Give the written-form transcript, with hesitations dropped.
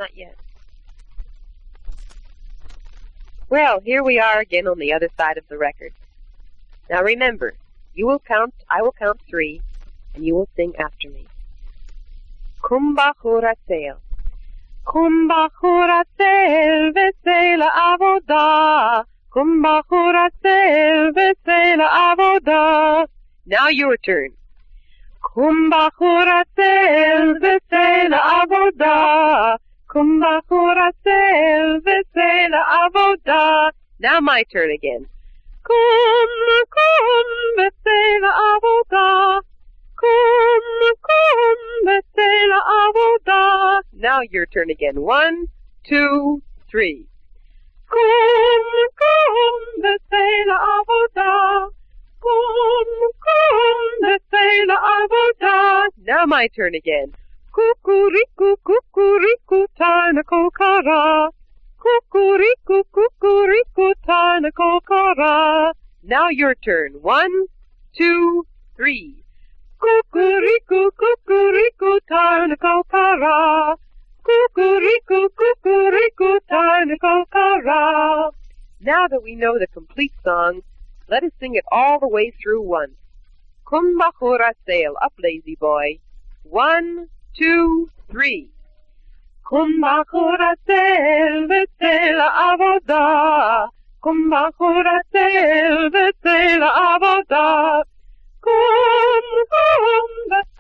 Not yet. Well, here we are again on the other side of the record. Now remember, you will count, I will count 3, and you will sing after me. Kumbachura sail. Kumbachura sail, v'seil avodah. Kumbachura sail, v'seil avodah. Now your turn. Kumbachura sail, v'seil avodah. Kumbachura sail, v'seil avodah. Now my turn again. V'seil avodah. V'seil avodah. Now your turn again. 1, 2, 3. V'seil avodah. V'seil avodah. Now my turn again. Kukuriku, kukuriku, tana kokara. Kukuriku, kukuriku, tana kokara. Now your turn. 1, 2, 3. Kukuriku, kukuriku, tana kokara. Kukuriku, kukuriku, tana kokara. Now that we know the complete song, let us sing it all the way through once. Kumbachura sail, up lazy boy. 1, 2, 3. Kumbachura sail, v'seil avodah. Kumbachura sail, v'seil avodah. V'seil